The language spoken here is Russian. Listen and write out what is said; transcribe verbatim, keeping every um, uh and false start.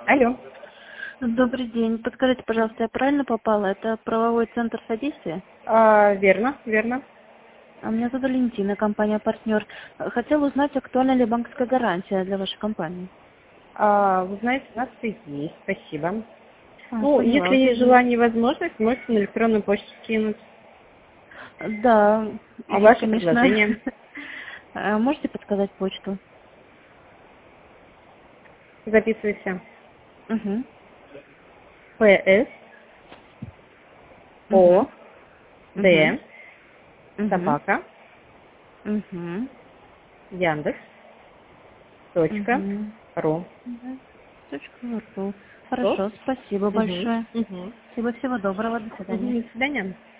Алло. Добрый день. Подскажите, пожалуйста, я правильно попала? Это правовой центр содействия? А, верно, верно. А меня зовут Валентина, компания «Партнер». Хотела узнать, актуальна ли банковская гарантия для вашей компании? А, вы знаете, у нас и есть, спасибо. А, Ну, поняла. если есть желание и возможность, можете на электронную почту скинуть. Да, А я, ваше конечно. предложение? А можете подсказать почту? Записывайте. Угу. ПС О Угу. Угу. Д Угу. собака Угу. Яндекс точка Угу. ру. Точка ру. Что? Хорошо, спасибо Угу. большое. Угу. Спасибо, всего доброго, до Угу. свидания. До свидания.